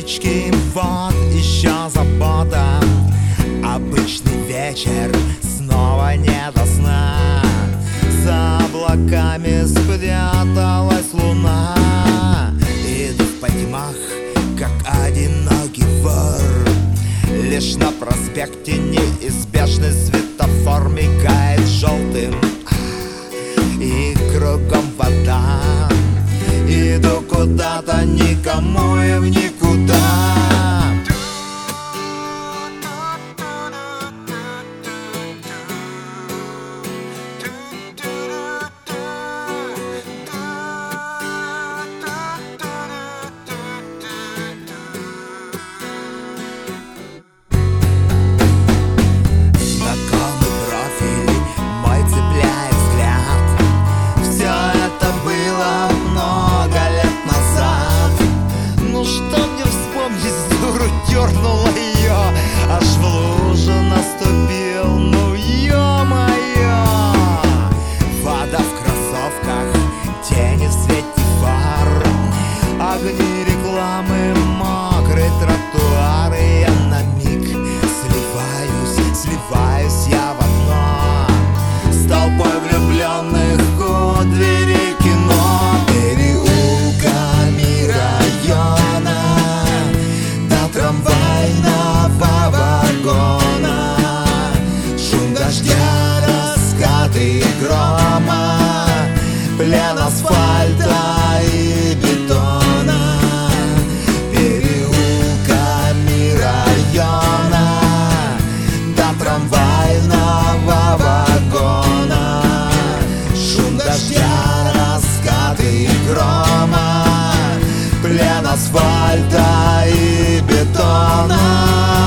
спички, вот еще забота. Обычный вечер, снова не до сна. За облаками спряталась луна. Иду в потьмах, как одинокий вор. Лишь на проспекте неизбежный светофор мигает желтым, и кругом вода. Иду куда-то, никому и в никуда. Дернула ее, аж в лужу наступил, ну ё-моё. Вода в кроссовках, тени в свете фар, огни рекламы, мокрый тротуар. И я на миг сливаюсь я в одно с толпой влюбленных у дверей кино. Переулками района до трамвайного вагона, шум дождя, раскаты грома, плен асфальта и бетона. Переулками района до трамвайного вагона, шум дождя, раскаты грома, плен асфальта и бетона.